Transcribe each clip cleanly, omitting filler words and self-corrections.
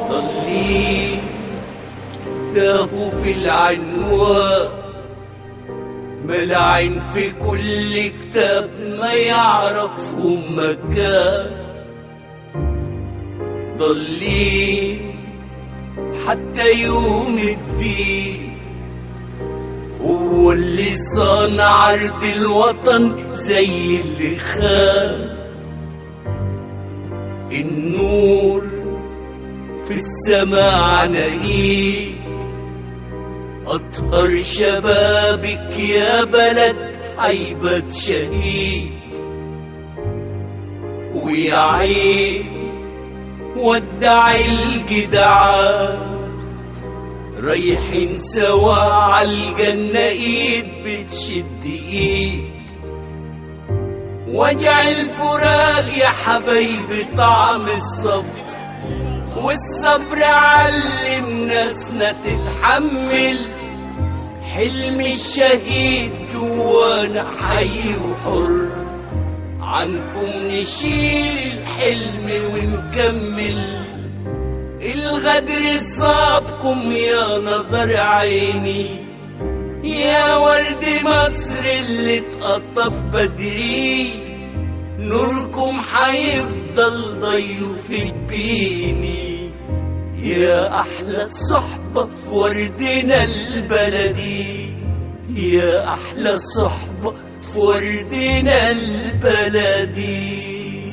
ضالين تاهوا في العنوان، ملاعين في كل كتاب ما يعرفهم مكان. ضالين حتى يوم الدين هو اللي صان عرض الوطن زي اللي خان. النور في السماء عناقيد، أطهر شبابك يا بلد عيبة شهيد. ويا عين ودع الجدعان، رايحين سوا عالجنة ايد بتشد ايد. وجع الفراق يا حبايبي طعم الصبر، والصبر علم ناسنا تتحمل. حلم الشهيد جوانا حي وحر، عنكم نشيل الحلم ونكمل. الغدر صابكم يا نظر عيني، يا ورد مصر اللي اتقطف بدري. نوركم حيفضل ضيف بيني، يا أحلى صحبة في وردنا البلدي. يا أحلى صحبة في وردنا البلدي.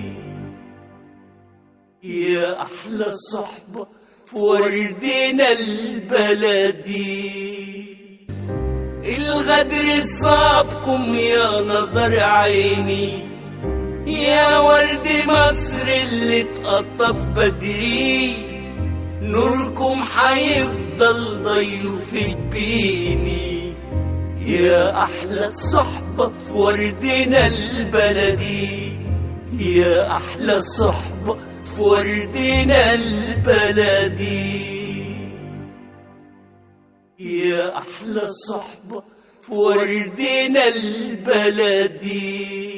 يا أحلى صحبة في وردنا البلدي. الغدر صابكم يا نظر عيني، يا ورد مصر اللي اتقطف بدري. نوركم حيفضل ضيف بيني، يا أحلى صحبة في وردنا البلدي. يا أحلى صحبة في وردنا البلدي. يا أحلى صحبة في وردنا البلدي.